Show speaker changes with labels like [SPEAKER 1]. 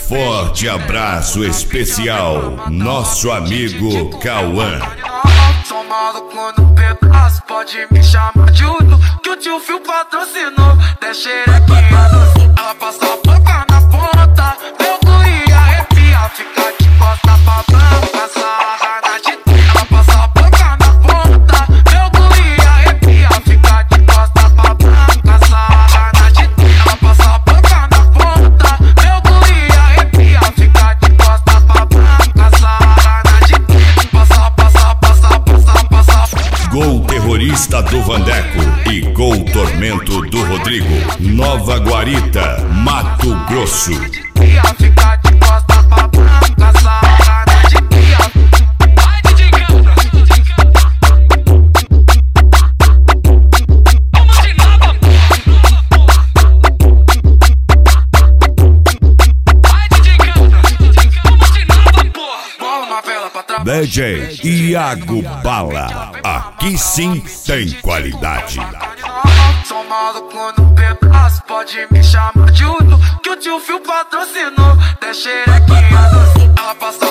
[SPEAKER 1] forte abraço especial, nosso amigo Cauã.
[SPEAKER 2] Sou maluco no pedaço, pode me chamar de Udo, que o tio Fio patrocinou. Deixa xerequinha, ela passa a boca na ponta, meu cu e arrepia, fica de costa pra branca, sarra na de. Ela passa a boca na ponta, meu cu e arrepia, fica de costa pra branca, sarra na de. Ela passa a boca na ponta, meu cu e arrepia, fica de costa pra branca, sarra na de. Passa, passa, passa, passa, passa.
[SPEAKER 1] Gol terrorista do Vandeco e gol tormento do Rodrigo. Nova Guarita, Mato Grosso.
[SPEAKER 2] Fica de costa pra branca, sarra na de. Vai DJ Cabra. Vamos de nada, vai DJ Cabra. Vamos de nada, porra. Bola na vela pra trás.
[SPEAKER 1] DJ Iago Bala, aqui sim tem qualidade.
[SPEAKER 2] Sou maluco no pedaço, pode me chamar de Udo, que o tio Fio patrocinou. Deixa xerequinha, ela passa